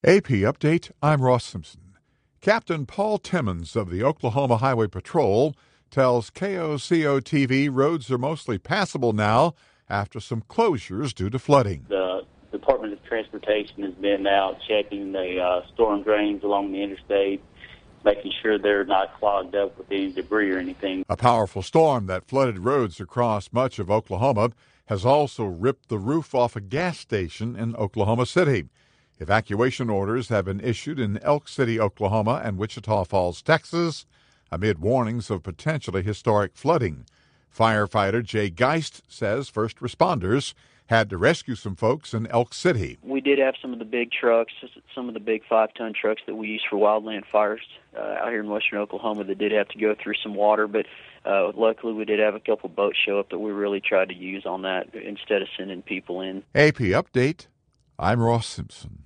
AP Update, I'm Ross Simpson. Captain Paul Timmons of the Oklahoma Highway Patrol tells KOCO-TV roads are mostly passable now after some closures due to flooding. The Department of Transportation has been out checking the storm drains along the interstate, making sure they're not clogged up with any debris or anything. A powerful storm that flooded roads across much of Oklahoma has also ripped the roof off a gas station in Oklahoma City. Evacuation orders have been issued in Elk City, Oklahoma, and Wichita Falls, Texas, amid warnings of potentially historic flooding. Firefighter Jay Geist says first responders had to rescue some folks in Elk City. We did have some of the big trucks, some of the big 5-ton trucks that we use for wildland fires out here in western Oklahoma that did have to go through some water, but luckily we did have a couple boats show up that we really tried to use on that instead of sending people in. AP Update, I'm Ross Simpson.